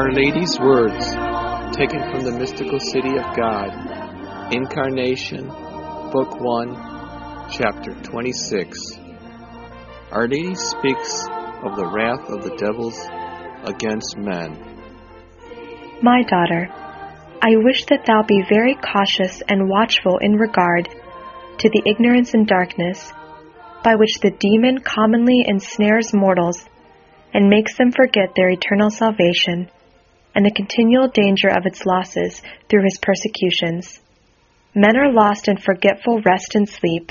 Our Lady's Words, taken from the Mystical City of God, Incarnation, Book 1, Chapter 26. Our Lady speaks of the wrath of the devils against men. My daughter, I wish that thou be very cautious and watchful in regard to the ignorance and darkness by which the demon commonly ensnares mortals and makes them forget their eternal salvation and the continual danger of its losses through his persecutions. Men are lost in forgetful rest and sleep,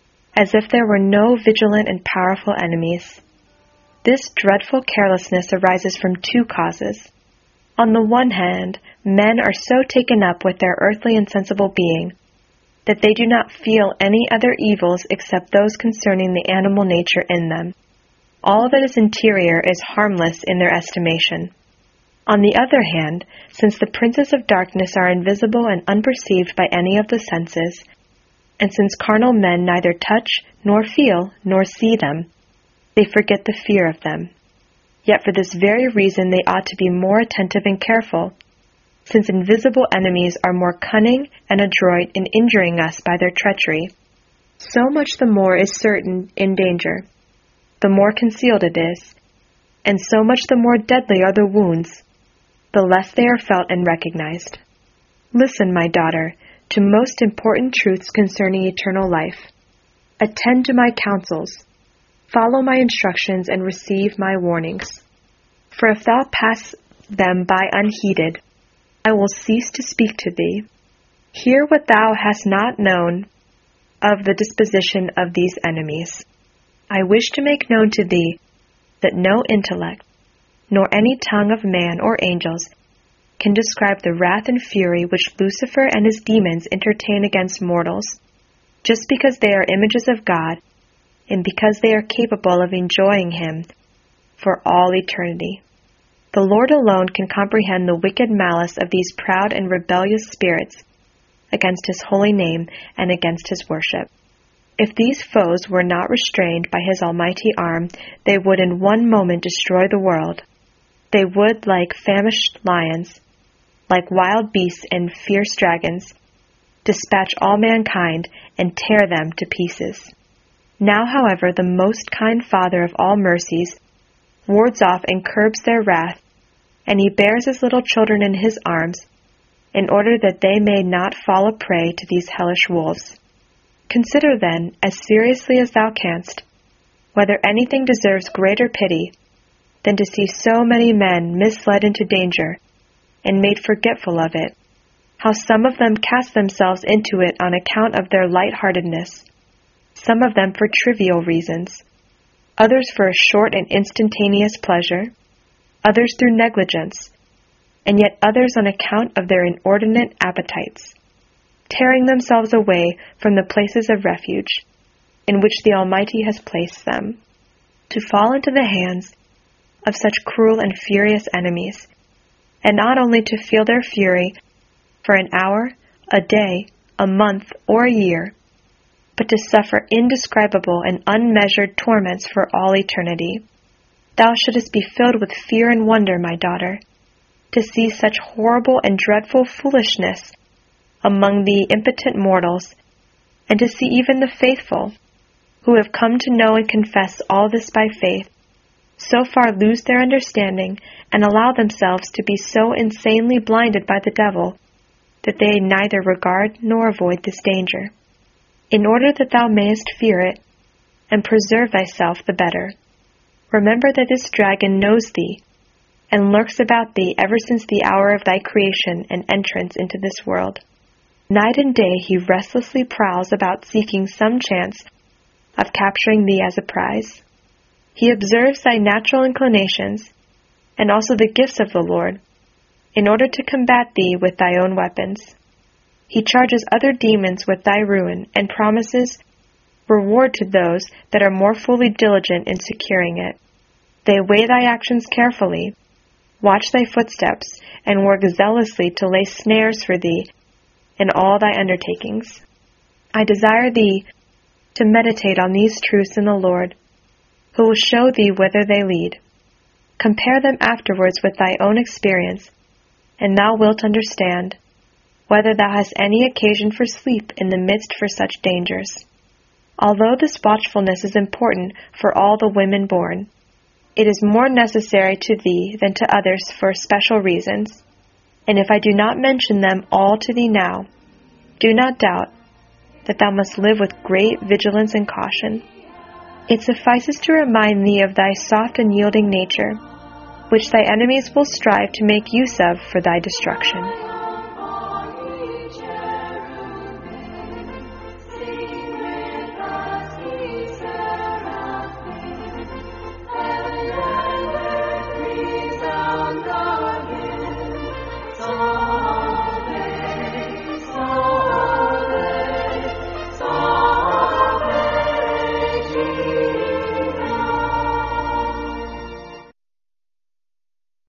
as if there were no vigilant and powerful enemies. This dreadful carelessness arises from two causes. On the one hand, men are so taken up with their earthly and sensible being that they do not feel any other evils except those concerning the animal nature in them. All that is interior is harmless in their estimation. On the other hand, since the princes of darkness are invisible and unperceived by any of the senses, and since carnal men neither touch, nor feel, nor see them, they forget the fear of them. Yet for this very reason they ought to be more attentive and careful, since invisible enemies are more cunning and adroit in injuring us by their treachery. So much the more is certain in danger, the more concealed it is, and so much the more deadly are the wounds, the less they are felt and recognized. Listen, my daughter, to most important truths concerning eternal life. Attend to my counsels, follow my instructions, and receive my warnings. For if thou pass them by unheeded, I will cease to speak to thee. Hear what thou hast not known of the disposition of these enemies. I wish to make known to thee that no intellect, nor any tongue of man or angels, can describe the wrath and fury which Lucifer and his demons entertain against mortals, just because they are images of God, and because they are capable of enjoying him for all eternity. The Lord alone can comprehend the wicked malice of these proud and rebellious spirits against his holy name and against his worship. If these foes were not restrained by his almighty arm, they would in one moment destroy the world. They would, like famished lions, like wild beasts and fierce dragons, dispatch all mankind and tear them to pieces. Now, however, the most kind Father of all mercies wards off and curbs their wrath, and he bears his little children in his arms, in order that they may not fall a prey to these hellish wolves. Consider then, as seriously as thou canst, whether anything deserves greater pity than to see so many men misled into danger and made forgetful of it, how some of them cast themselves into it on account of their light-heartedness, some of them for trivial reasons, others for a short and instantaneous pleasure, others through negligence, and yet others on account of their inordinate appetites, tearing themselves away from the places of refuge in which the Almighty has placed them, to fall into the hands of such cruel and furious enemies, and not only to feel their fury for an hour, a day, a month, or a year, but to suffer indescribable and unmeasured torments for all eternity. Thou shouldest be filled with fear and wonder, my daughter, to see such horrible and dreadful foolishness among the impotent mortals, and to see even the faithful, who have come to know and confess all this by faith, so far lose their understanding and allow themselves to be so insanely blinded by the devil that they neither regard nor avoid this danger. In order that thou mayest fear it, and preserve thyself the better, remember that this dragon knows thee, and lurks about thee ever since the hour of thy creation and entrance into this world. Night and day he restlessly prowls about seeking some chance of capturing thee as a prize. He observes thy natural inclinations, and also the gifts of the Lord, in order to combat thee with thy own weapons. He charges other demons with thy ruin, and promises reward to those that are more fully diligent in securing it. They weigh thy actions carefully, watch thy footsteps, and work zealously to lay snares for thee in all thy undertakings. I desire thee to meditate on these truths in the Lord, who will show thee whither they lead. compare them afterwards with thy own experience, and thou wilt understand whether thou hast any occasion for sleep in the midst for such dangers. Although this watchfulness is important for all the women born, it is more necessary to thee than to others for special reasons, and if I do not mention them all to thee now, do not doubt that thou must live with great vigilance and caution. It suffices to remind thee of thy soft and yielding nature, which thy enemies will strive to make use of for thy destruction.